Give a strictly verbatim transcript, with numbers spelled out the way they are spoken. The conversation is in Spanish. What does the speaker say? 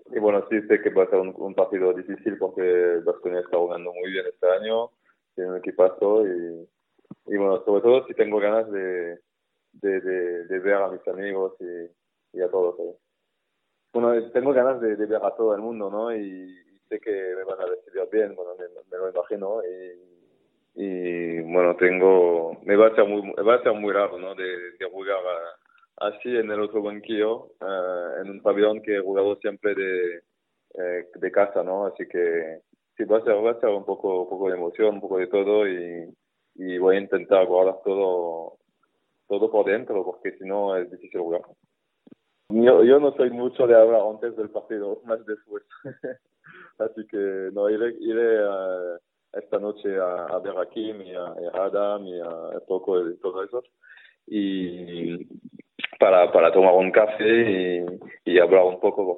y bueno, sí sé que va a ser un, un partido difícil porque Baskonia está jugando muy bien este año, tiene un equipazo y, y bueno, sobre todo si tengo ganas de, de, de, de ver a mis amigos y, y a todos. ¿Sabes? Bueno, tengo ganas de, de ver a todo el mundo, ¿no? Y, y sé que me van a recibir bien, bueno, me, me lo imagino. Y, y bueno, tengo, me va a ser muy, me va a ser muy raro, ¿no? De, de jugar a- así en el otro banquillo, eh, en un pabellón que he jugado siempre de, eh, de casa, ¿no? Así que sí, va a ser, va a ser un poco, un poco de emoción, un poco de todo y, y voy a intentar guardar todo, todo por dentro porque si no es difícil jugar. Yo, yo no soy mucho de hablar antes del partido, más después. Así que no, iré, iré eh, esta noche a, a ver a Kim y a, y a Adam y a Toco y todo eso. Y para, para tomar un café y, y hablar un poco